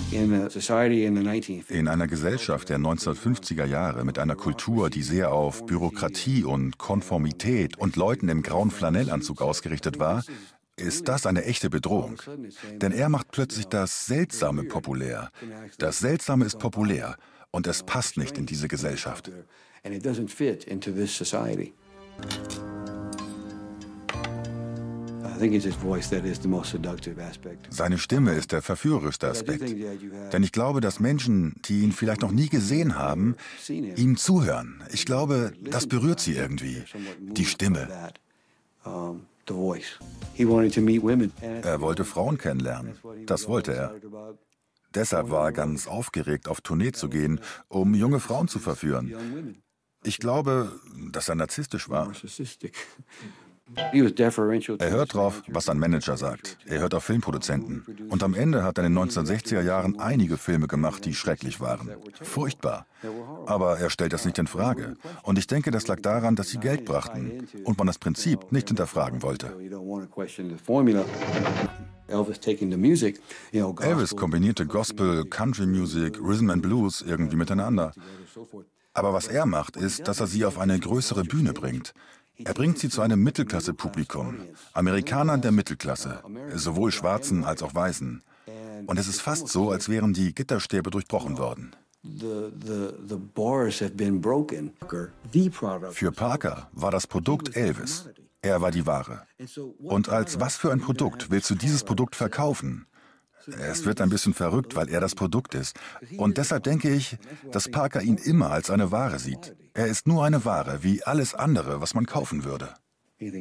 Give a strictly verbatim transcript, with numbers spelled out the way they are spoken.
In einer Gesellschaft der neunzehnhundertfünfziger Jahre mit einer Kultur, die sehr auf Bürokratie und Konformität und Leuten im grauen Flanellanzug ausgerichtet war, ist das eine echte Bedrohung. Denn er macht plötzlich das Seltsame populär. Das Seltsame ist populär und es passt nicht in diese Gesellschaft. Seine Stimme ist der verführerischste Aspekt. Denn ich glaube, dass Menschen, die ihn vielleicht noch nie gesehen haben, ihm zuhören. Ich glaube, das berührt sie irgendwie. Die Stimme. Er wollte Frauen kennenlernen. Das wollte er. Deshalb war er ganz aufgeregt, auf Tournee zu gehen, um junge Frauen zu verführen. Ich glaube, dass er narzisstisch war. Er hört drauf, was sein Manager sagt. Er hört auf Filmproduzenten. Und am Ende hat er in den neunzehnhundertsechziger Jahren einige Filme gemacht, die schrecklich waren. Furchtbar. Aber er stellt das nicht in Frage. Und ich denke, das lag daran, dass sie Geld brachten und man das Prinzip nicht hinterfragen wollte. Elvis kombinierte Gospel, Country Music, Rhythm and Blues irgendwie miteinander. Aber was er macht, ist, dass er sie auf eine größere Bühne bringt. Er bringt sie zu einem Mittelklasse-Publikum, Amerikanern der Mittelklasse, sowohl Schwarzen als auch Weißen. Und es ist fast so, als wären die Gitterstäbe durchbrochen worden. Für Parker war das Produkt Elvis. Er war die Ware. Und als was für ein Produkt willst du dieses Produkt verkaufen? Es wird ein bisschen verrückt, weil er das Produkt ist. Und deshalb denke ich, dass Parker ihn immer als eine Ware sieht. Er ist nur eine Ware, wie alles andere, was man kaufen würde.